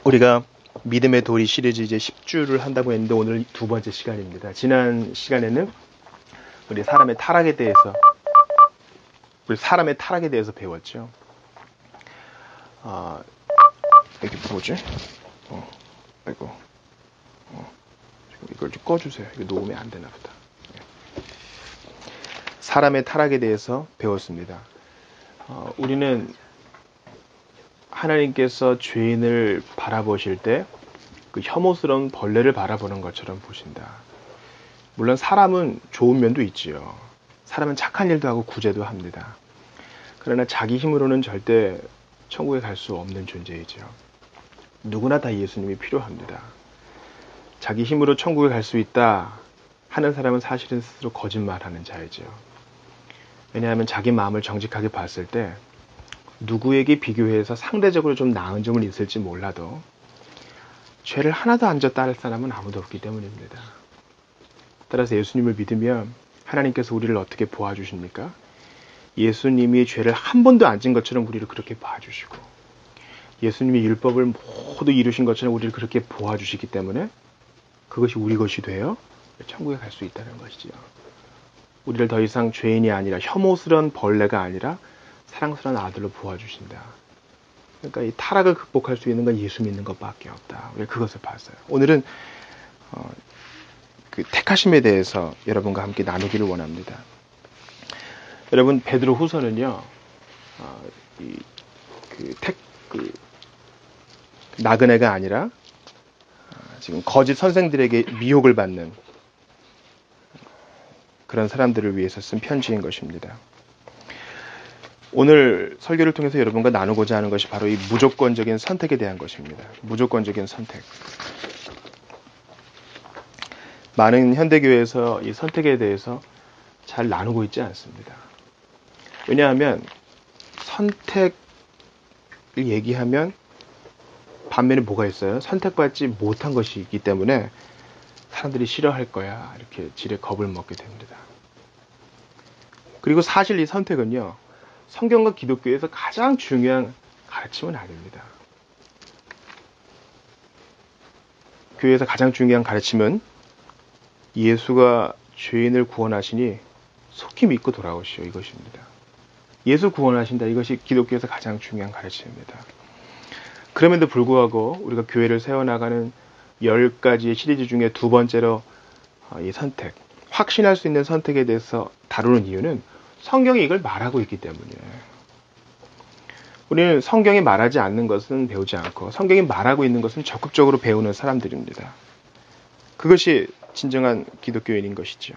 우리가 믿음의 도리 시리즈 이제 10주를 한다고 했는데 오늘 두 번째 시간입니다. 지난 시간에는 우리 사람의 타락에 대해서 배웠죠. 이게 뭐지? 이걸 좀 꺼주세요. 이거 녹음이 안 되나 보다. 사람의 타락에 대해서 배웠습니다. 우리는 하나님께서 죄인을 바라보실 때 그 혐오스러운 벌레를 바라보는 것처럼 보신다. 물론 사람은 좋은 면도 있지요. 사람은 착한 일도 하고 구제도 합니다. 그러나 자기 힘으로는 절대 천국에 갈 수 없는 존재이죠. 누구나 다 예수님이 필요합니다. 자기 힘으로 천국에 갈 수 있다 하는 사람은 사실은 스스로 거짓말하는 자이죠. 왜냐하면 자기 마음을 정직하게 봤을 때 누구에게 비교해서 상대적으로 좀 나은 점은 있을지 몰라도 죄를 하나도 안 졌다 할 사람은 아무도 없기 때문입니다. 따라서 예수님을 믿으면 하나님께서 우리를 어떻게 보아주십니까? 예수님이 죄를 한 번도 안 진 것처럼 우리를 그렇게 봐주시고 예수님이 율법을 모두 이루신 것처럼 우리를 그렇게 보아주시기 때문에 그것이 우리 것이 되어 천국에 갈 수 있다는 것이지요. 우리를 더 이상 죄인이 아니라 혐오스러운 벌레가 아니라 사랑스러운 아들로 보아주신다. 그러니까 이 타락을 극복할 수 있는 건 예수 믿는 것밖에 없다. 우리가 그것을 봤어요. 오늘은 그 택하심에 대해서 여러분과 함께 나누기를 원합니다. 여러분 베드로 후서는요, 나그네가 아니라 지금 거짓 선생들에게 미혹을 받는 그런 사람들을 위해서 쓴 편지인 것입니다. 오늘 설교를 통해서 여러분과 나누고자 하는 것이 바로 이 무조건적인 선택에 대한 것입니다. 무조건적인 선택. 많은 현대교회에서 이 선택에 대해서 잘 나누고 있지 않습니다. 왜냐하면 선택을 얘기하면 반면에 뭐가 있어요? 선택받지 못한 것이 있기 때문에 사람들이 싫어할 거야. 이렇게 지레 겁을 먹게 됩니다. 그리고 사실 이 선택은요, 성경과 기독교에서 가장 중요한 가르침은 아닙니다. 교회에서 가장 중요한 가르침은 예수가 죄인을 구원하시니 속히 믿고 돌아오시오, 이것입니다. 예수 구원하신다, 이것이 기독교에서 가장 중요한 가르침입니다. 그럼에도 불구하고 우리가 교회를 세워나가는 10가지의 시리즈 중에 두 번째로 이 선택, 확신할 수 있는 선택에 대해서 다루는 이유는 성경이 이걸 말하고 있기 때문이에요. 우리는 성경이 말하지 않는 것은 배우지 않고 성경이 말하고 있는 것은 적극적으로 배우는 사람들입니다. 그것이 진정한 기독교인인 것이죠.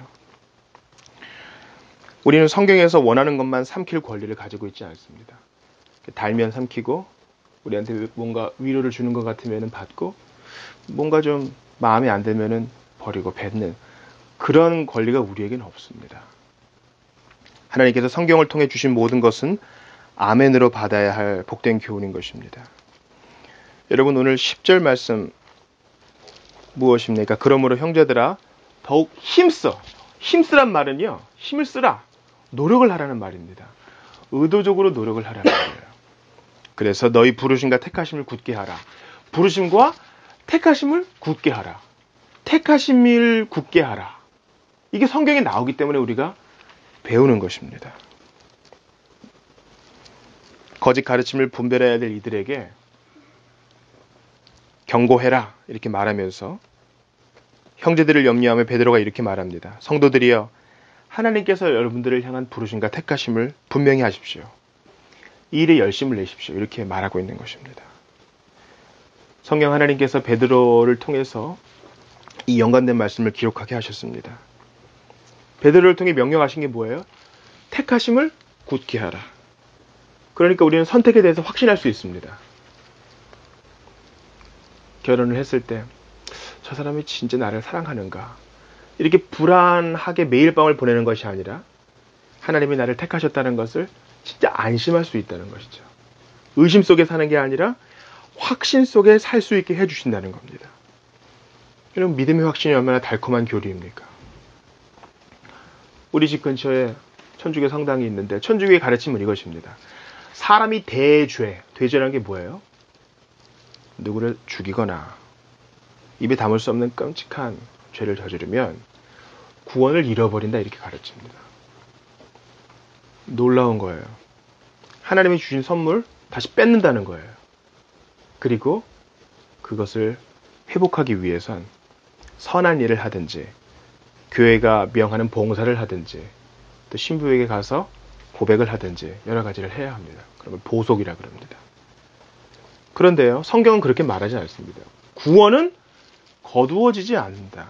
우리는 성경에서 원하는 것만 삼킬 권리를 가지고 있지 않습니다. 달면 삼키고 우리한테 뭔가 위로를 주는 것 같으면 받고 뭔가 좀 마음에 안 들면 버리고 뱉는 그런 권리가 우리에게는 없습니다. 하나님께서 성경을 통해 주신 모든 것은 아멘으로 받아야 할 복된 교훈인 것입니다. 여러분 오늘 10절 말씀 무엇입니까? 그러므로 형제들아 더욱 힘써. 힘쓰란 말은요, 힘을 쓰라. 노력을 하라는 말입니다. 의도적으로 노력을 하라는 거예요. 그래서 너희 부르심과 택하심을 굳게 하라. 부르심과 택하심을 굳게 하라. 택하심을 굳게 하라. 이게 성경에 나오기 때문에 우리가 배우는 것입니다. 거짓 가르침을 분별해야 될 이들에게 경고해라 이렇게 말하면서 형제들을 염려하며 베드로가 이렇게 말합니다. 성도들이여 하나님께서 여러분들을 향한 부르심과 택하심을 분명히 하십시오. 이 일에 열심을 내십시오. 이렇게 말하고 있는 것입니다. 성경 하나님께서 베드로를 통해서 이 연관된 말씀을 기록하게 하셨습니다. 베드로를 통해 명령하신 게 뭐예요? 택하심을 굳게 하라. 그러니까 우리는 선택에 대해서 확신할 수 있습니다. 결혼을 했을 때 저 사람이 진짜 나를 사랑하는가? 이렇게 불안하게 매일 밤을 보내는 것이 아니라 하나님이 나를 택하셨다는 것을 진짜 안심할 수 있다는 것이죠. 의심 속에 사는 게 아니라 확신 속에 살 수 있게 해주신다는 겁니다. 여러분 믿음의 확신이 얼마나 달콤한 교리입니까? 우리 집 근처에 천주교 성당이 있는데 천주교의 가르침은 이것입니다. 사람이 대죄, 대죄라는 게 뭐예요? 누구를 죽이거나 입에 담을 수 없는 끔찍한 죄를 저지르면 구원을 잃어버린다 이렇게 가르칩니다. 놀라운 거예요. 하나님이 주신 선물 다시 뺏는다는 거예요. 그리고 그것을 회복하기 위해선 선한 일을 하든지 교회가 명하는 봉사를 하든지 또 신부에게 가서 고백을 하든지 여러 가지를 해야 합니다. 그러면 보속이라 그럽니다. 그런데요, 성경은 그렇게 말하지 않습니다. 구원은 거두어지지 않는다.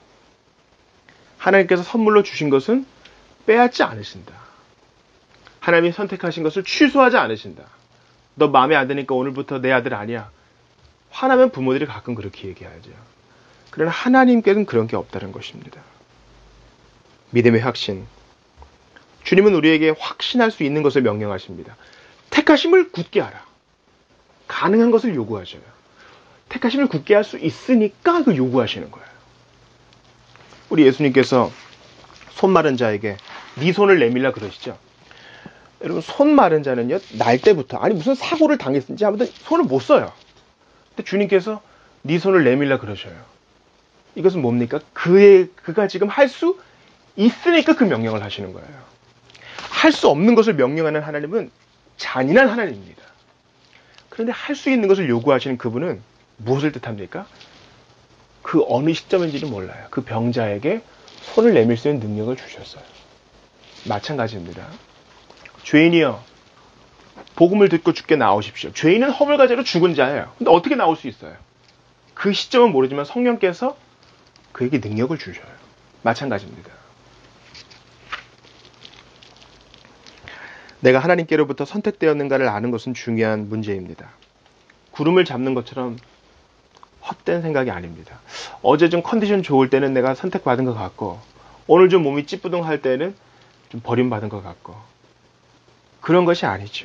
하나님께서 선물로 주신 것은 빼앗지 않으신다. 하나님이 선택하신 것을 취소하지 않으신다. 너 마음에 안 드니까 오늘부터 내 아들 아니야. 화나면 부모들이 가끔 그렇게 얘기하죠. 그러나 하나님께는 그런 게 없다는 것입니다. 믿음의 확신. 주님은 우리에게 확신할 수 있는 것을 명령하십니다. 택하심을 굳게 하라. 가능한 것을 요구하셔요. 택하심을 굳게 할 수 있으니까 그 요구하시는 거예요. 우리 예수님께서 손 마른 자에게 네 손을 내밀라 그러시죠. 여러분, 손 마른 자는요, 날 때부터, 아니 무슨 사고를 당했는지 아무튼 손을 못 써요. 근데 주님께서 네 손을 내밀라 그러셔요. 이것은 뭡니까? 그가 지금 할 수 있으니까 그 명령을 하시는 거예요. 할 수 없는 것을 명령하는 하나님은 잔인한 하나님입니다. 그런데 할 수 있는 것을 요구하시는 그분은 무엇을 뜻합니까? 그 어느 시점인지는 몰라요. 그 병자에게 손을 내밀 수 있는 능력을 주셨어요. 마찬가지입니다. 죄인이여, 복음을 듣고 주께 나오십시오. 죄인은 허물과제로 죽은 자예요. 근데 어떻게 나올 수 있어요? 그 시점은 모르지만 성령께서 그에게 능력을 주셔요. 마찬가지입니다. 내가 하나님께로부터 선택되었는가를 아는 것은 중요한 문제입니다. 구름을 잡는 것처럼 헛된 생각이 아닙니다. 어제 좀 컨디션 좋을 때는 내가 선택받은 것 같고, 오늘 좀 몸이 찌뿌둥할 때는 좀 버림받은 것 같고, 그런 것이 아니죠.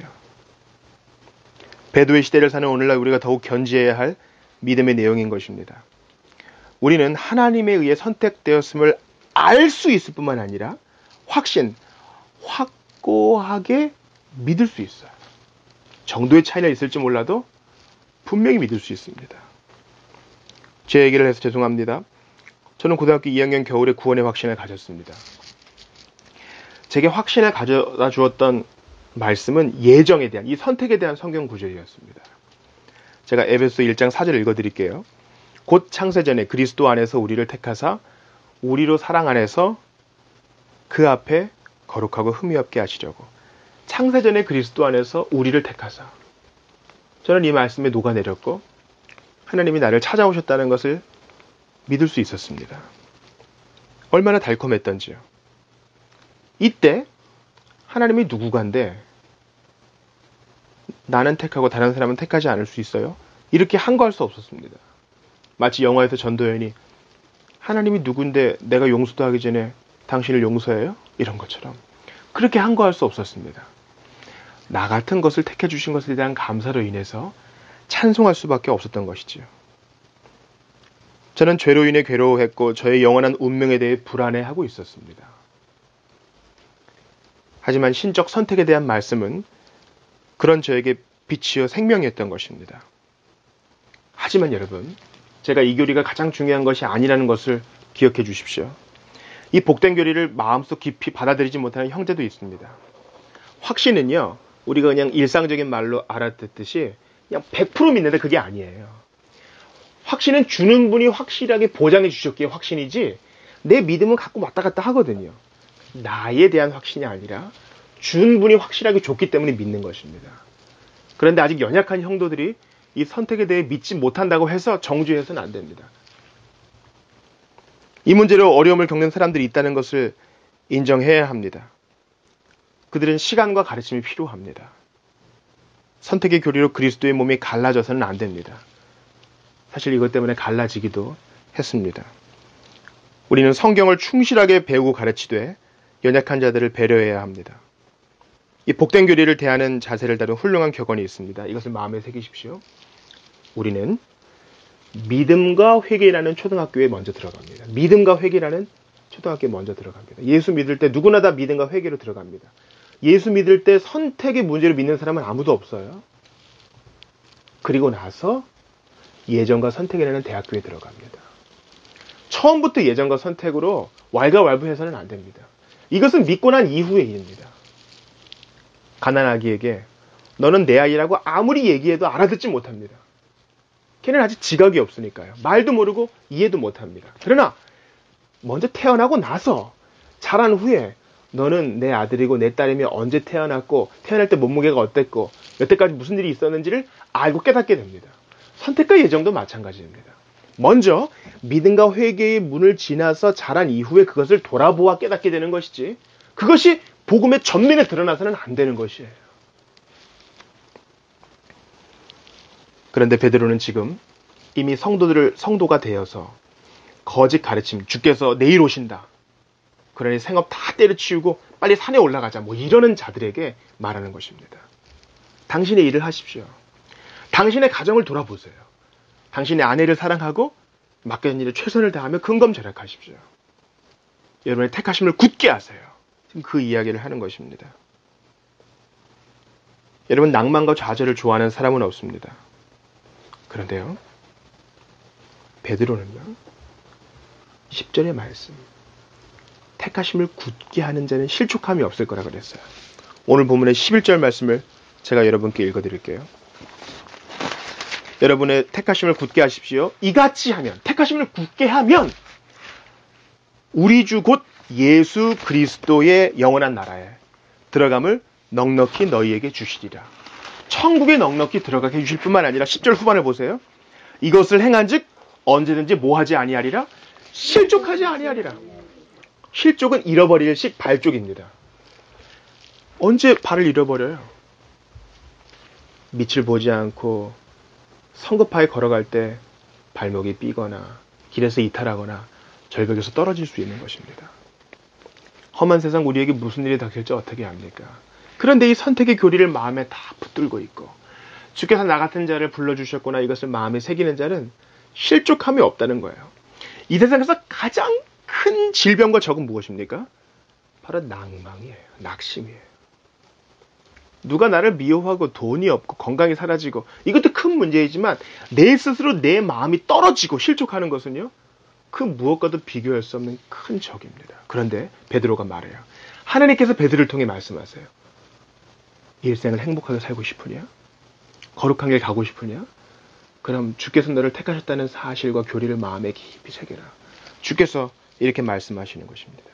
배도의 시대를 사는 오늘날 우리가 더욱 견지해야 할 믿음의 내용인 것입니다. 우리는 하나님에 의해 선택되었음을 알 수 있을 뿐만 아니라 확고하게 믿을 수 있어요. 정도의 차이가 있을지 몰라도 분명히 믿을 수 있습니다. 제 얘기를 해서 죄송합니다. 저는 고등학교 2학년 겨울에 구원의 확신을 가졌습니다. 제게 확신을 가져다 주었던 말씀은 예정에 대한, 이 선택에 대한 성경 구절이었습니다. 제가 에베소 1장 4절을 읽어드릴게요. 곧 창세전에 그리스도 안에서 우리를 택하사 우리로 사랑 안에서 그 앞에 거룩하고 흠이 없게 하시려고. 창세전에 그리스도 안에서 우리를 택하사. 저는 이 말씀에 녹아내렸고 하나님이 나를 찾아오셨다는 것을 믿을 수 있었습니다. 얼마나 달콤했던지요. 이때 하나님이 누구간데 나는 택하고 다른 사람은 택하지 않을 수 있어요? 이렇게 한거할 수 없었습니다. 마치 영화에서 전도연이 하나님이 누군데 내가 용서도 하기 전에 당신을 용서해요? 이런 것처럼 그렇게 한거할 수 없었습니다. 나 같은 것을 택해 주신 것에 대한 감사로 인해서 찬송할 수밖에 없었던 것이지요. 저는 죄로 인해 괴로워했고 저의 영원한 운명에 대해 불안해하고 있었습니다. 하지만 신적 선택에 대한 말씀은 그런 저에게 빛이요 생명이었던 것입니다. 하지만 여러분, 제가 이 교리가 가장 중요한 것이 아니라는 것을 기억해 주십시오. 이 복된 교리를 마음속 깊이 받아들이지 못하는 형제도 있습니다. 확신은요, 우리가 그냥 일상적인 말로 알아듣듯이 그냥 100% 믿는데 그게 아니에요. 확신은 주는 분이 확실하게 보장해 주셨기에 확신이지 내 믿음은 갖고 왔다 갔다 하거든요. 나에 대한 확신이 아니라 준 분이 확실하게 줬기 때문에 믿는 것입니다. 그런데 아직 연약한 형도들이 이 선택에 대해 믿지 못한다고 해서 정죄해서는 안 됩니다. 이 문제로 어려움을 겪는 사람들이 있다는 것을 인정해야 합니다. 그들은 시간과 가르침이 필요합니다. 선택의 교리로 그리스도의 몸이 갈라져서는 안 됩니다. 사실 이것 때문에 갈라지기도 했습니다. 우리는 성경을 충실하게 배우고 가르치되 연약한 자들을 배려해야 합니다. 이 복된 교리를 대하는 자세를 다룬 훌륭한 격언이 있습니다. 이것을 마음에 새기십시오. 우리는 믿음과 회개라는 초등학교에 먼저 들어갑니다. 믿음과 회개라는 초등학교에 먼저 들어갑니다. 예수 믿을 때 누구나 다 믿음과 회개로 들어갑니다. 예수 믿을 때 선택의 문제로 믿는 사람은 아무도 없어요. 그리고 나서 예정과 선택이라는 대학교에 들어갑니다. 처음부터 예정과 선택으로 왈가왈부해서는 안 됩니다. 이것은 믿고 난 이후의 일입니다. 가난아기에게 너는 내 아이라고 아무리 얘기해도 알아듣지 못합니다. 걔는 아직 지각이 없으니까요. 말도 모르고 이해도 못합니다. 그러나 먼저 태어나고 나서 자란 후에 너는 내 아들이고 내 딸이며 언제 태어났고 태어날 때 몸무게가 어땠고 여태까지 무슨 일이 있었는지를 알고 깨닫게 됩니다. 선택과 예정도 마찬가지입니다. 먼저 믿음과 회개의 문을 지나서 자란 이후에 그것을 돌아보아 깨닫게 되는 것이지 그것이 복음의 전면에 드러나서는 안 되는 것이에요. 그런데 베드로는 지금 이미 성도가 되어서 거짓 가르침, 주께서 내일 오신다. 그러니 생업 다 때려치우고 빨리 산에 올라가자. 뭐 이러는 자들에게 말하는 것입니다. 당신의 일을 하십시오. 당신의 가정을 돌아보세요. 당신의 아내를 사랑하고 맡겨진 일에 최선을 다하며 근검절약하십시오. 여러분의 택하심을 굳게 하세요. 지금 그 이야기를 하는 것입니다. 여러분 낭만과 좌절을 좋아하는 사람은 없습니다. 그런데요. 베드로는요. 10절의 말씀. 택하심을 굳게 하는 자는 실족함이 없을 거라 그랬어요. 오늘 본문의 11절 말씀을 제가 여러분께 읽어드릴게요. 여러분의 택하심을 굳게 하십시오. 이같이 하면, 택하심을 굳게 하면 우리 주 곧 예수 그리스도의 영원한 나라에 들어감을 넉넉히 너희에게 주시리라. 천국에 넉넉히 들어가게 해주실 뿐만 아니라 10절 후반을 보세요. 이것을 행한즉 언제든지 뭐하지 아니하리라? 실족하지 아니하리라. 실족은 잃어버릴 식 발족입니다. 언제 발을 잃어버려요? 밑을 보지 않고 성급하게 걸어갈 때 발목이 삐거나 길에서 이탈하거나 절벽에서 떨어질 수 있는 것입니다. 험한 세상 우리에게 무슨 일이 닥칠지 어떻게 합니까? 그런데 이 선택의 교리를 마음에 다 붙들고 있고 주께서 나 같은 자를 불러주셨구나 이것을 마음에 새기는 자는 실족함이 없다는 거예요. 이 세상에서 가장 큰 질병과 적은 무엇입니까? 바로 낭망이에요. 낙심이에요. 누가 나를 미워하고 돈이 없고 건강이 사라지고 이것도 큰 문제이지만 내 스스로 내 마음이 떨어지고 실족하는 것은요. 그 무엇과도 비교할 수 없는 큰 적입니다. 그런데 베드로가 말해요. 하나님께서 베드로를 통해 말씀하세요. 일생을 행복하게 살고 싶으냐? 거룩한 길 가고 싶으냐? 그럼 주께서 너를 택하셨다는 사실과 교리를 마음에 깊이 새겨라. 주께서 이렇게 말씀하시는 것입니다.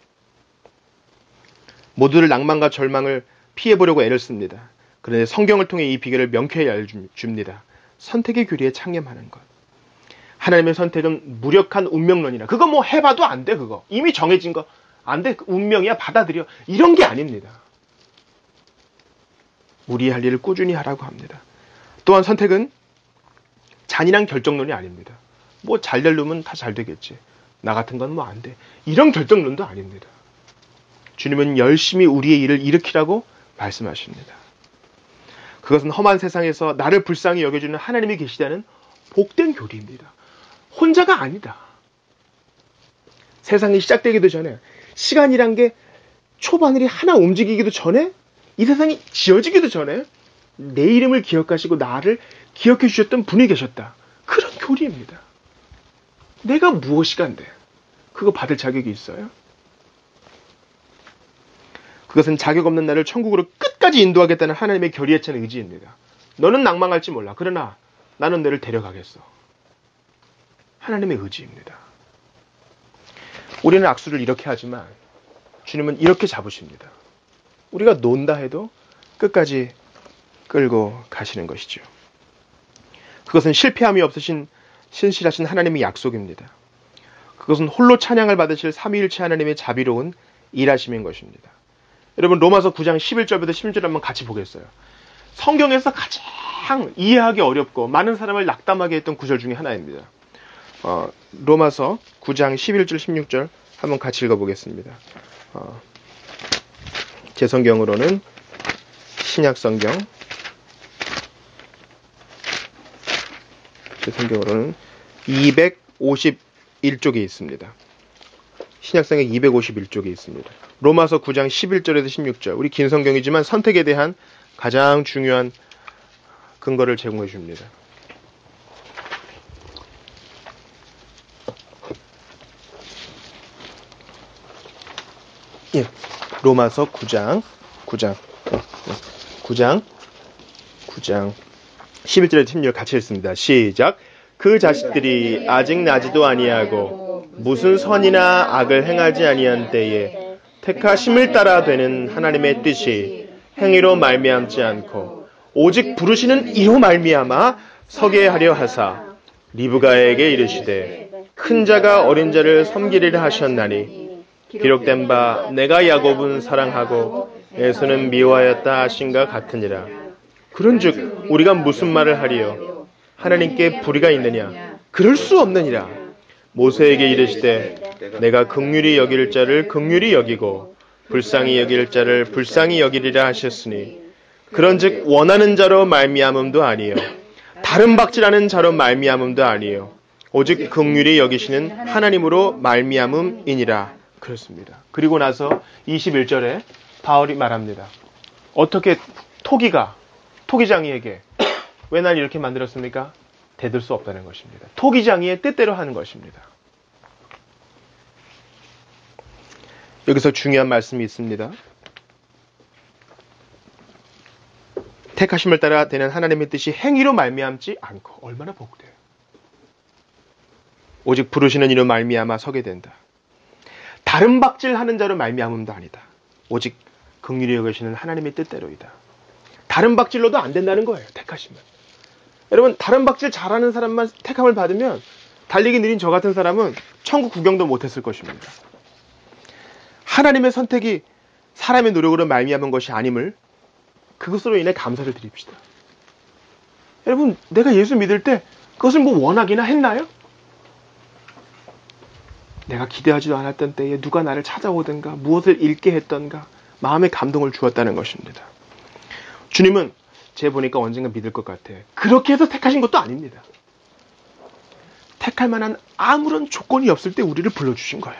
모두를 낭만과 절망을 피해보려고 애를 씁니다. 그런데 성경을 통해 이 비결을 명쾌히 알려줍니다. 선택의 교리에 창념하는 것. 하나님의 선택은 무력한 운명론이라. 그거 뭐 해봐도 안 돼, 그거. 이미 정해진 거. 안 돼. 운명이야. 받아들여. 이런 게 아닙니다. 우리의 할 일을 꾸준히 하라고 합니다. 또한 선택은 잔인한 결정론이 아닙니다. 뭐 잘 될 놈은 다 잘 되겠지. 나 같은 건 뭐 안 돼. 이런 결정론도 아닙니다. 주님은 열심히 우리의 일을 일으키라고 말씀하십니다. 그것은 험한 세상에서 나를 불쌍히 여겨주는 하나님이 계시다는 복된 교리입니다. 혼자가 아니다. 세상이 시작되기도 전에 시간이란 게 초바늘이 하나 움직이기도 전에 이 세상이 지어지기도 전에 내 이름을 기억하시고 나를 기억해 주셨던 분이 계셨다. 그런 교리입니다. 내가 무엇이간데 그거 받을 자격이 있어요? 그것은 자격 없는 나를 천국으로 끝까지 인도하겠다는 하나님의 결의에 찬 의지입니다. 너는 낭망할지 몰라. 그러나 나는 너를 데려가겠어. 하나님의 의지입니다. 우리는 악수를 이렇게 하지만 주님은 이렇게 잡으십니다. 우리가 논다 해도 끝까지 끌고 가시는 것이죠. 그것은 실패함이 없으신 신실하신 하나님의 약속입니다. 그것은 홀로 찬양을 받으실 삼위일체 하나님의 자비로운 일하심인 것입니다. 여러분 로마서 9장 11절부터 16절 한번 같이 보겠어요. 성경에서 가장 이해하기 어렵고 많은 사람을 낙담하게 했던 구절 중에 하나입니다. 로마서 9장 11절 16절 한번 같이 읽어보겠습니다. 제 성경으로는 신약성경 제 성경으로는 251쪽에 있습니다. 신약성경 251쪽에 있습니다. 로마서 9장 11절에서 16절. 우리 긴 성경이지만 선택에 대한 가장 중요한 근거를 제공해 줍니다. 예. 로마서 9장 11절에 16절 같이 읽습니다. 시작. 그 자식들이 아직 나지도 아니하고 무슨 선이나 악을 행하지 아니한 때에 택하심을 따라 되는 하나님의 뜻이 행위로 말미암지 않고 오직 부르시는 이로 말미암아 서게 하려 하사 리브가에게 이르시되 큰 자가 어린 자를 섬기리라 하셨나니 기록된 바 내가 야곱은 사랑하고 에서는 미워하였다 하신가 같으니라. 그런즉 우리가 무슨 말을 하리요? 하나님께 불의가 있느냐? 그럴 수 없느니라. 모세에게 이르시되 내가 긍휼히 여길 자를 긍휼히 여기고 불쌍히 여길 자를 불쌍히 여기리라 하셨으니 그런즉 원하는 자로 말미암음도 아니요 다른 박질하는 자로 말미암음도 아니요 오직 긍휼히 여기시는 하나님으로 말미암음이니라. 그렇습니다. 그리고 나서 21절에 바울이 말합니다. 어떻게 토기장이에게 왜 날 이렇게 만들었습니까? 대들 수 없다는 것입니다. 토기장이의 뜻대로 하는 것입니다. 여기서 중요한 말씀이 있습니다. 택하심을 따라 되는 하나님의 뜻이 행위로 말미암지 않고 얼마나 복돼요. 오직 부르시는 이로 말미암아 서게 된다. 다른 박질하는 자로 말미암음도 아니다. 오직 긍휼히 여기시는 하나님의 뜻대로이다. 다른 박질로도 안 된다는 거예요. 택하시면. 여러분 다른 박질 잘하는 사람만 택함을 받으면 달리기 느린 저 같은 사람은 천국 구경도 못했을 것입니다. 하나님의 선택이 사람의 노력으로 말미암은 것이 아님을 그것으로 인해 감사를 드립시다. 여러분 내가 예수 믿을 때 그것을 뭐 원하기나 했나요? 내가 기대하지도 않았던 때에 누가 나를 찾아오든가 무엇을 읽게 했던가 마음의 감동을 주었다는 것입니다. 주님은 제 보니까 언젠가 믿을 것 같아. 그렇게 해서 택하신 것도 아닙니다. 택할 만한 아무런 조건이 없을 때 우리를 불러주신 거예요.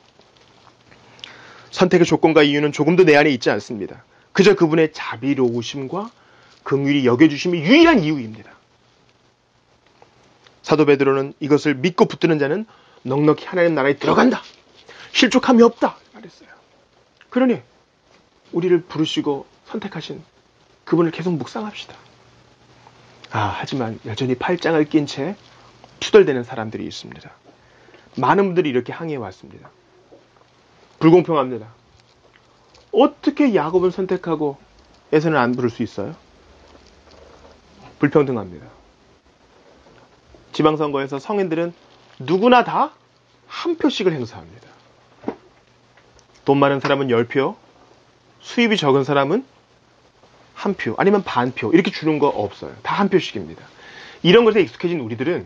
선택의 조건과 이유는 조금도 내 안에 있지 않습니다. 그저 그분의 자비로우심과 긍휼히 여겨주심이 유일한 이유입니다. 사도 베드로는 이것을 믿고 붙드는 자는 넉넉히 하나님 나라에 들어간다. 실족함이 없다. 말했어요. 그러니 우리를 부르시고 선택하신 그분을 계속 묵상합시다. 하지만 여전히 팔짱을 낀 채 투덜대는 사람들이 있습니다. 많은 분들이 이렇게 항의해 왔습니다. 불공평합니다. 어떻게 야곱은 선택하고 에서는 안 부를 수 있어요? 불평등합니다. 지방선거에서 성인들은 누구나 다 한 표씩을 행사합니다. 돈 많은 사람은 10표, 수입이 적은 사람은 한 표, 아니면 반 표, 이렇게 주는 거 없어요. 다 한 표씩입니다. 이런 것에 익숙해진 우리들은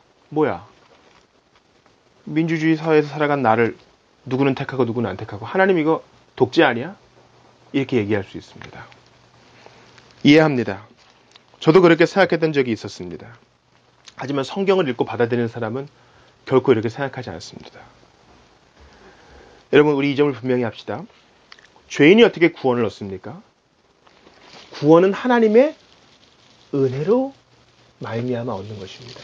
민주주의 사회에서 살아간 나를 누구는 택하고 누구는 안 택하고 하나님 이거 독재 아니야? 이렇게 얘기할 수 있습니다. 이해합니다. 저도 그렇게 생각했던 적이 있었습니다. 하지만 성경을 읽고 받아들이는 사람은 결코 이렇게 생각하지 않습니다. 여러분 우리 이 점을 분명히 합시다. 죄인이 어떻게 구원을 얻습니까? 구원은 하나님의 은혜로 말미암아 얻는 것입니다.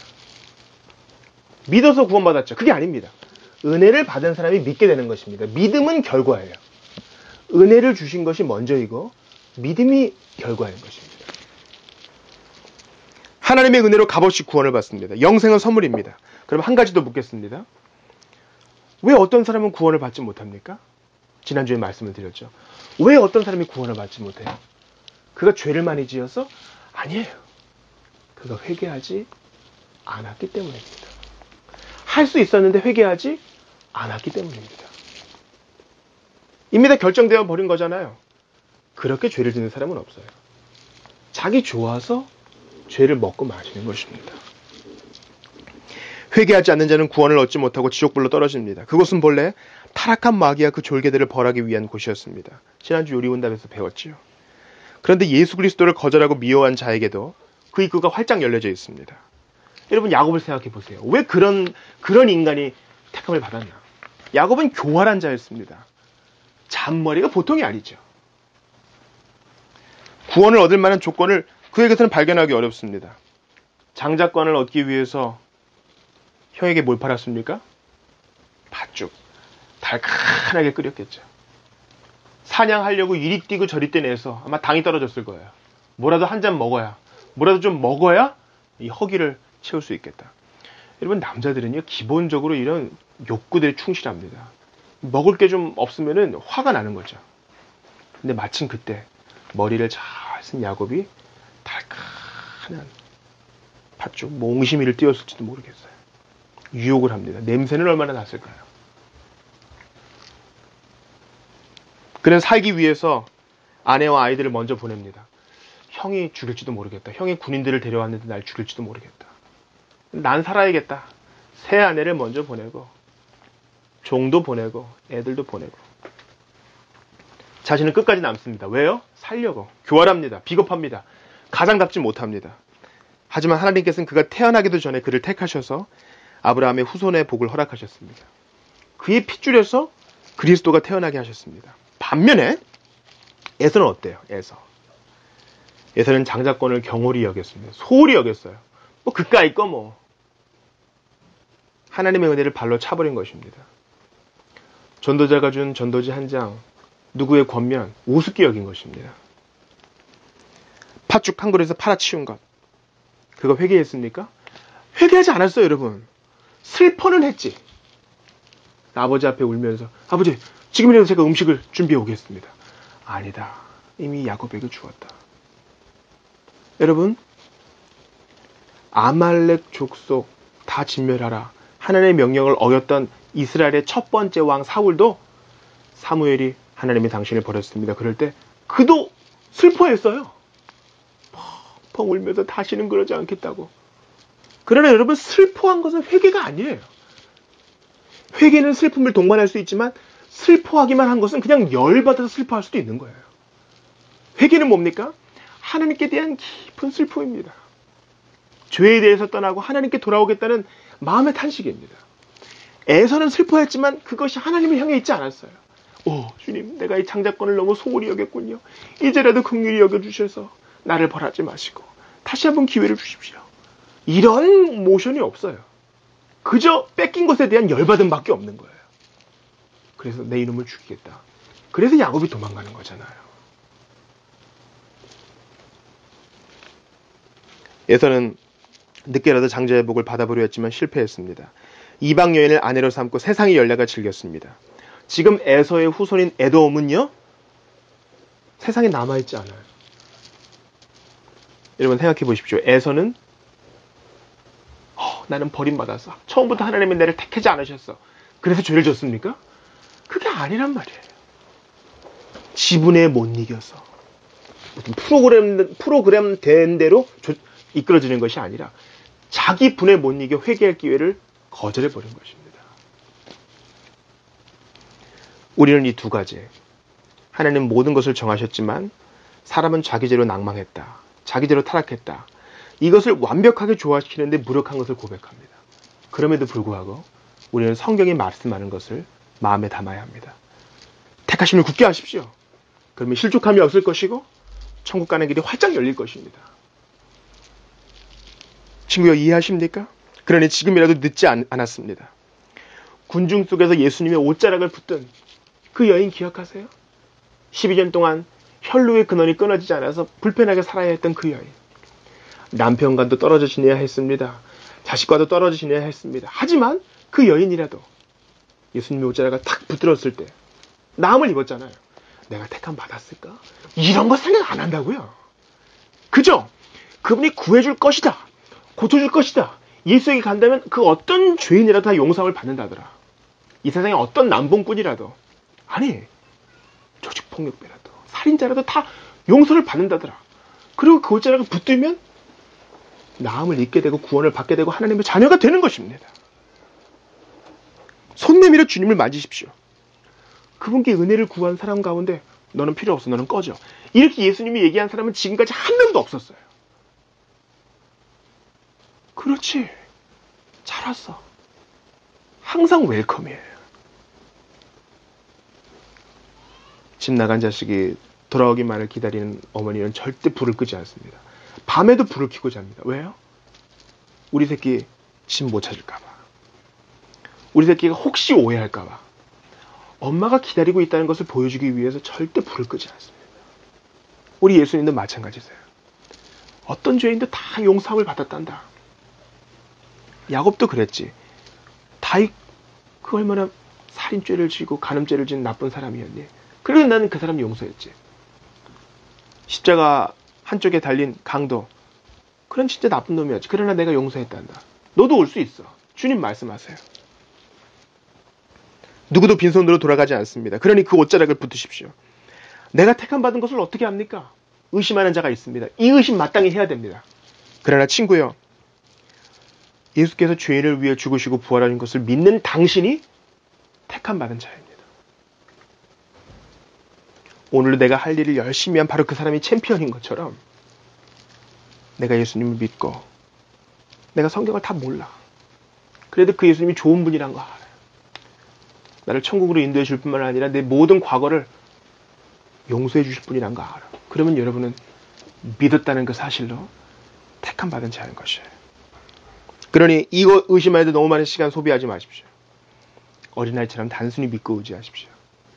믿어서 구원받았죠. 그게 아닙니다. 은혜를 받은 사람이 믿게 되는 것입니다. 믿음은 결과예요. 은혜를 주신 것이 먼저이고 믿음이 결과인 것입니다. 하나님의 은혜로 값없이 구원을 받습니다. 영생은 선물입니다. 그럼 한 가지 더 묻겠습니다. 왜 어떤 사람은 구원을 받지 못합니까? 지난주에 말씀을 드렸죠. 왜 어떤 사람이 구원을 받지 못해요? 그가 죄를 많이 지어서? 아니에요. 그가 회개하지 않았기 때문입니다. 할 수 있었는데 회개하지 않았기 때문입니다. 이미 다 결정되어 버린 거잖아요. 그렇게 죄를 짓는 사람은 없어요. 자기 좋아서 죄를 먹고 마시는 것입니다. 회개하지 않는 자는 구원을 얻지 못하고 지옥불로 떨어집니다. 그곳은 본래 타락한 마귀와 그 졸개들을 벌하기 위한 곳이었습니다. 지난주 요리문답에서 배웠지요. 그런데 예수 그리스도를 거절하고 미워한 자에게도 그 입구가 활짝 열려져 있습니다. 여러분 야곱을 생각해 보세요. 왜 그런 인간이 택함을 받았나? 야곱은 교활한 자였습니다. 잔머리가 보통이 아니죠. 구원을 얻을 만한 조건을 그에게서는 발견하기 어렵습니다. 장자권을 얻기 위해서 형에게 뭘 팔았습니까? 팥죽. 달큰하게 끓였겠죠. 사냥하려고 이리 뛰고 저리 뛰내서 아마 당이 떨어졌을 거예요. 뭐라도 한 잔 먹어야, 뭐라도 좀 먹어야 이 허기를 채울 수 있겠다. 여러분, 남자들은요, 기본적으로 이런 욕구들에 충실합니다. 먹을 게 좀 없으면은 화가 나는 거죠. 근데 마침 그때 머리를 잘 쓴 야곱이 달큰한 팥죽, 몽심이를 띄웠을지도 모르겠어요. 유혹을 합니다. 냄새는 얼마나 났을까요? 그는 살기 위해서 아내와 아이들을 먼저 보냅니다. 형이 죽일지도 모르겠다. 형이 군인들을 데려왔는데 날 죽일지도 모르겠다. 난 살아야겠다. 새 아내를 먼저 보내고 종도 보내고 애들도 보내고 자신은 끝까지 남습니다. 왜요? 살려고. 교활합니다. 비겁합니다. 가장답지 못합니다. 하지만 하나님께서는 그가 태어나기도 전에 그를 택하셔서 아브라함의 후손의 복을 허락하셨습니다. 그의 핏줄에서 그리스도가 태어나게 하셨습니다. 반면에 에서는 어때요? 에서는 장자권을 경홀히 여겼습니다. 소홀히 여겼어요. 뭐 그까이 거 뭐. 하나님의 은혜를 발로 차버린 것입니다. 전도자가 준 전도지 한 장, 누구의 권면, 우습게 여긴 것입니다. 팥죽 한 그릇에서 팔아치운 것. 그거 회개했습니까? 회개하지 않았어요, 여러분. 슬퍼는 했지. 아버지 앞에 울면서, 아버지, 지금이라도 제가 음식을 준비해 오겠습니다. 아니다. 이미 야곱에게 주었다. 여러분, 아말렉 족속 다 진멸하라. 하나님의 명령을 어겼던 이스라엘의 첫 번째 왕 사울도 사무엘이 하나님이 당신을 버렸습니다. 그럴 때 그도 슬퍼했어요. 펑펑 울면서 다시는 그러지 않겠다고. 그러나 여러분, 슬퍼한 것은 회개가 아니에요. 회개는 슬픔을 동반할 수 있지만 슬퍼하기만 한 것은 그냥 열받아서 슬퍼할 수도 있는 거예요. 회개는 뭡니까? 하나님께 대한 깊은 슬픔입니다. 죄에 대해서 떠나고 하나님께 돌아오겠다는 마음의 탄식입니다. 에서는 슬퍼했지만 그것이 하나님을 향해 있지 않았어요. 오, 주님, 내가 이 장자권을 너무 소홀히 여겼군요. 이제라도 긍휼히 여겨주셔서 나를 벌하지 마시고 다시 한번 기회를 주십시오. 이런 모션이 없어요. 그저 뺏긴 것에 대한 열받음밖에 없는 거예요. 그래서 내 이놈을 죽이겠다. 그래서 야곱이 도망가는 거잖아요. 에서는 늦게라도 장자의 복을 받아보려 했지만 실패했습니다. 이방 여인을 아내로 삼고 세상의 연례가 즐겼습니다. 지금 에서의 후손인 에돔은요, 세상에 남아있지 않아요. 여러분 생각해 보십시오. 에서는 나는 버림받았어. 처음부터 하나님은 나를 택하지 않으셨어. 그래서 죄를 졌습니까? 그게 아니란 말이에요. 지분에 못 이겨서 무슨 프로그램 된 대로 이끌어지는 것이 아니라 자기 분에 못 이겨 회개할 기회를 거절해버린 것입니다. 우리는 이 두 가지, 하나님은 모든 것을 정하셨지만 사람은 자기대로 낭망했다, 자기대로 타락했다, 이것을 완벽하게 조화시키는데 무력한 것을 고백합니다. 그럼에도 불구하고 우리는 성경이 말씀하는 것을 마음에 담아야 합니다. 택하심을 굳게 하십시오. 그러면 실족함이 없을 것이고 천국 가는 길이 활짝 열릴 것입니다. 친구여, 이해하십니까? 그러니 지금이라도 늦지 않았습니다. 군중 속에서 예수님의 옷자락을 붙든 그 여인 기억하세요? 12년 동안 혈루의 근원이 끊어지지 않아서 불편하게 살아야 했던 그 여인. 남편과도 떨어져 지내야 했습니다. 자식과도 떨어져 지내야 했습니다. 하지만 그 여인이라도 예수님의 옷자락을 탁 붙들었을 때 나음을 입었잖아요. 내가 택함 받았을까? 이런 거 생각 안 한다고요. 그죠? 그분이 구해줄 것이다, 고쳐줄 것이다, 예수에게 간다면 그 어떤 죄인이라도 다 용서를 받는다더라. 이 세상에 어떤 남봉꾼이라도, 아니 조직폭력배라도 살인자라도 다 용서를 받는다더라. 그리고 그 옷자락을 붙들면 나음을 입게 되고 구원을 받게 되고 하나님의 자녀가 되는 것입니다. 손 내밀어 주님을 맞으십시오. 그분께 은혜를 구한 사람 가운데 너는 필요 없어, 너는 꺼져, 이렇게 예수님이 얘기한 사람은 지금까지 한 명도 없었어요. 그렇지, 잘 왔어, 항상 웰컴이에요. 집 나간 자식이 돌아오기만을 기다리는 어머니는 절대 불을 끄지 않습니다. 밤에도 불을 켜고 잡니다. 왜요? 우리 새끼 집 못 찾을까봐, 우리 새끼가 혹시 오해할까봐. 엄마가 기다리고 있다는 것을 보여주기 위해서 절대 불을 끄지 않습니다. 우리 예수님도 마찬가지세요. 어떤 죄인도 다 용서함을 받았단다. 야곱도 그랬지. 다윗 그 얼마나 살인죄를 지고 간음죄를 지은 나쁜 사람이었니. 그래서 나는 그 사람 용서했지. 십자가 한쪽에 달린 강도, 그런 진짜 나쁜 놈이었지. 그러나 내가 용서했단다. 너도 올 수 있어. 주님 말씀하세요. 누구도 빈손으로 돌아가지 않습니다. 그러니 그 옷자락을 붙으십시오. 내가 택함받은 것을 어떻게 합니까? 의심하는 자가 있습니다. 이 의심 마땅히 해야 됩니다. 그러나 친구요, 예수께서 죄인을 위해 죽으시고 부활하신 것을 믿는 당신이 택함받은 자입니다. 오늘 내가 할 일을 열심히 한 바로 그 사람이 챔피언인 것처럼 내가 예수님을 믿고 내가 성경을 다 몰라. 그래도 그 예수님이 좋은 분이란 거 알아요. 나를 천국으로 인도해 줄 뿐만 아니라 내 모든 과거를 용서해 주실 분이란 거 알아. 그러면 여러분은 믿었다는 그 사실로 택함받은 자인 것이에요. 그러니 이거 의심하는데 너무 많은 시간 소비하지 마십시오. 어린아이처럼 단순히 믿고 의지하십시오.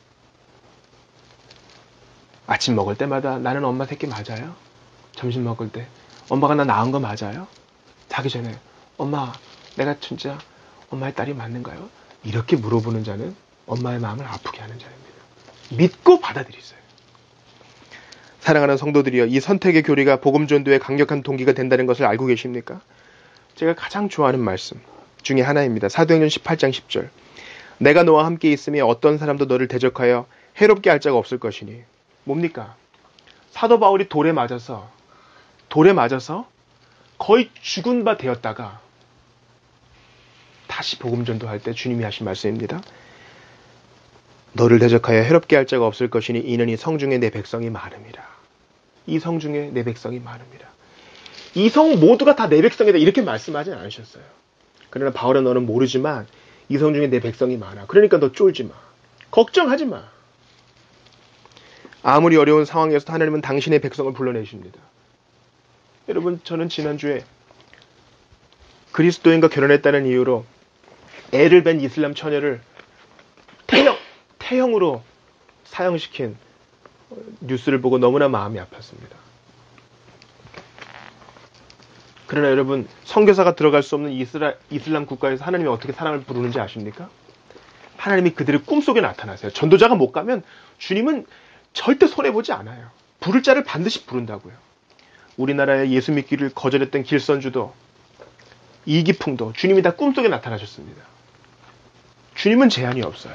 아침 먹을 때마다 나는 엄마 새끼 맞아요? 점심 먹을 때 엄마가 나 낳은 거 맞아요? 자기 전에 엄마 내가 진짜 엄마의 딸이 맞는가요? 이렇게 물어보는 자는 엄마의 마음을 아프게 하는 자입니다. 믿고 받아들이세요. 사랑하는 성도들이여, 이 선택의 교리가 복음 전도의 강력한 동기가 된다는 것을 알고 계십니까? 제가 가장 좋아하는 말씀 중에 하나입니다. 사도행전 18장 10절. 내가 너와 함께 있으며 어떤 사람도 너를 대적하여 해롭게 할 자가 없을 것이니. 뭡니까? 사도 바울이 돌에 맞아서 거의 죽은 바 되었다가 다시 복음 전도할 때 주님이 하신 말씀입니다. 너를 대적하여 해롭게 할 자가 없을 것이니 이는 이 성중에 내 백성이 많음이라. 이 성중에 내 백성이 많음이라. 이 성 모두가 다 내 백성이다 이렇게 말씀하진 않으셨어요. 그러나 바울은 너는 모르지만 이 성중에 내 백성이 많아. 그러니까 너 쫄지 마. 걱정하지 마. 아무리 어려운 상황에서도 하나님은 당신의 백성을 불러내십니다. 여러분, 저는 지난주에 그리스도인과 결혼했다는 이유로 애를 뵌 이슬람 처녀를 태형으로 사형시킨 뉴스를 보고 너무나 마음이 아팠습니다. 그러나 여러분, 선교사가 들어갈 수 없는 이슬람 국가에서 하나님이 어떻게 사람을 부르는지 아십니까? 하나님이 그들의 꿈속에 나타나세요. 전도자가 못 가면 주님은 절대 손해보지 않아요. 부를 자를 반드시 부른다고요. 우리나라에 예수 믿기를 거절했던 길선주도 이기풍도 주님이 다 꿈속에 나타나셨습니다. 주님은 제한이 없어요.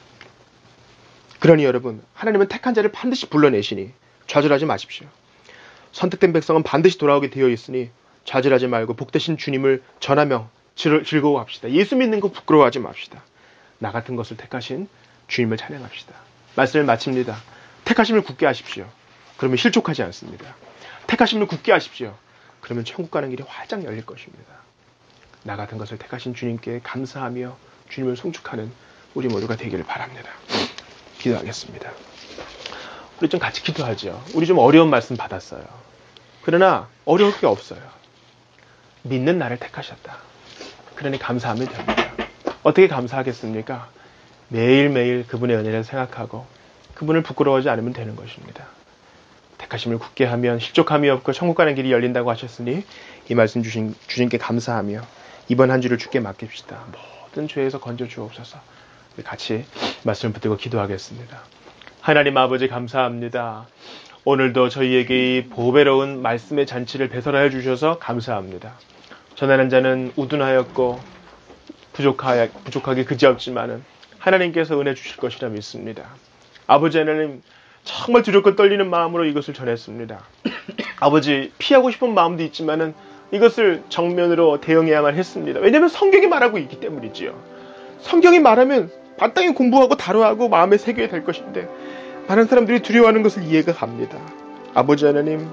그러니 여러분, 하나님은 택한 자를 반드시 불러내시니 좌절하지 마십시오. 선택된 백성은 반드시 돌아오게 되어 있으니 좌절하지 말고 복되신 주님을 전하며 즐거워합시다. 예수 믿는 거 부끄러워하지 맙시다. 나 같은 것을 택하신 주님을 찬양합시다. 말씀을 마칩니다. 택하심을 굳게 하십시오. 그러면 실족하지 않습니다. 택하심을 굳게 하십시오. 그러면 천국 가는 길이 활짝 열릴 것입니다. 나 같은 것을 택하신 주님께 감사하며 주님을 송축하는 우리 모두가 되기를 바랍니다. 기도하겠습니다. 우리 좀 같이 기도하죠. 우리 좀 어려운 말씀 받았어요. 그러나 어려울 게 없어요. 믿는 나를 택하셨다. 그러니 감사하면 됩니다. 어떻게 감사하겠습니까? 매일매일 그분의 은혜를 생각하고 그분을 부끄러워하지 않으면 되는 것입니다. 택하심을 굳게 하면 실족함이 없고 천국 가는 길이 열린다고 하셨으니 이 말씀 주신 주님께 감사하며 이번 한 주를 주께 맡깁시다. 모든 죄에서 건져 주옵소서. 같이 말씀을 붙들고 기도하겠습니다. 하나님 아버지 감사합니다. 오늘도 저희에게 이 보배로운 말씀의 잔치를 배설하여 주셔서 감사합니다. 전하는 자는 우둔하였고 부족하게 그지없지만은 하나님께서 은혜 주실 것이라 믿습니다. 아버지 하나님, 정말 두렵고 떨리는 마음으로 이것을 전했습니다. 아버지, 피하고 싶은 마음도 있지만은 이것을 정면으로 대응해야만 했습니다. 왜냐하면 성경이 말하고 있기 때문이지요. 성경이 말하면 마땅히 공부하고 다뤄하고 마음에 새겨야 될 것인데 많은 사람들이 두려워하는 것을 이해가 갑니다. 아버지 하나님,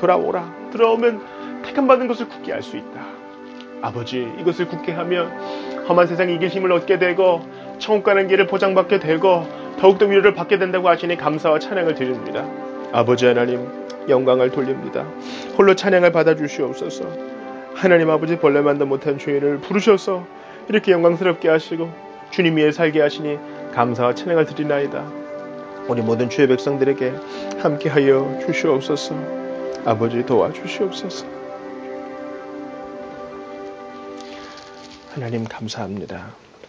돌아오면 택함받은 것을 굳게 할 수 있다. 아버지, 이것을 굳게 하면 험한 세상에 이길 힘을 얻게 되고 천국 가는 길을 보장받게 되고 더욱더 위로를 받게 된다고 하시니 감사와 찬양을 드립니다. 아버지 하나님, 영광을 돌립니다. 홀로 찬양을 받아주시옵소서. 하나님 아버지, 벌레만도 못한 죄인을 부르셔서 이렇게 영광스럽게 하시고 주님 위에 살게 하시니 감사와 찬양을 드리나이다. 우리 모든 주의 백성들에게 함께하여 주시옵소서. 아버지 도와주시옵소서. 하나님 감사합니다.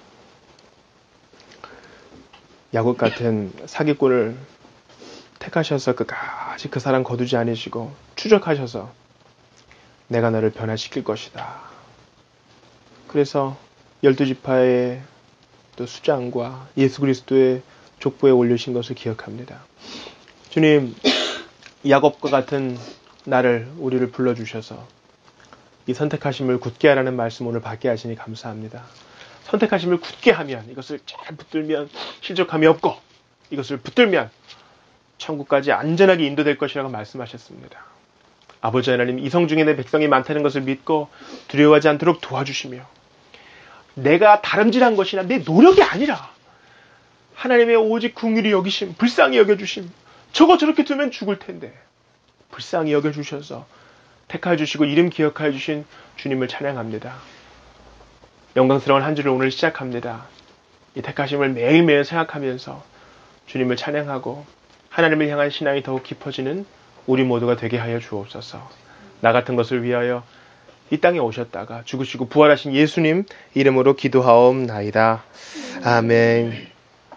야곱 같은 사기꾼을 택하셔서 끝까지 그 사람 거두지 않으시고 추적하셔서 내가 너를 변화시킬 것이다. 그래서 12지파의 또 수장과 예수 그리스도의 족보에 올리신 것을 기억합니다. 주님, 야곱과 같은 나를 우리를 불러주셔서 이 선택하심을 굳게 하라는 말씀 오늘 받게 하시니 감사합니다. 선택하심을 굳게 하면 이것을 잘 붙들면 실족함이 없고 이것을 붙들면 천국까지 안전하게 인도될 것이라고 말씀하셨습니다. 아버지 하나님, 이성 중에 내 백성이 많다는 것을 믿고 두려워하지 않도록 도와주시며 내가 다름질한 것이나 내 노력이 아니라 하나님의 오직 긍휼히 여기심, 불쌍히 여겨주심, 저거 저렇게 두면 죽을 텐데 불쌍히 여겨주셔서 택하여 주시고 이름 기억하여 주신 주님을 찬양합니다. 영광스러운 한 주를 오늘 시작합니다. 이 택하심을 매일매일 생각하면서 주님을 찬양하고 하나님을 향한 신앙이 더욱 깊어지는 우리 모두가 되게 하여 주옵소서. 나 같은 것을 위하여 이 땅에 오셨다가 죽으시고 부활하신 예수님 이름으로 기도하옵나이다. 아멘.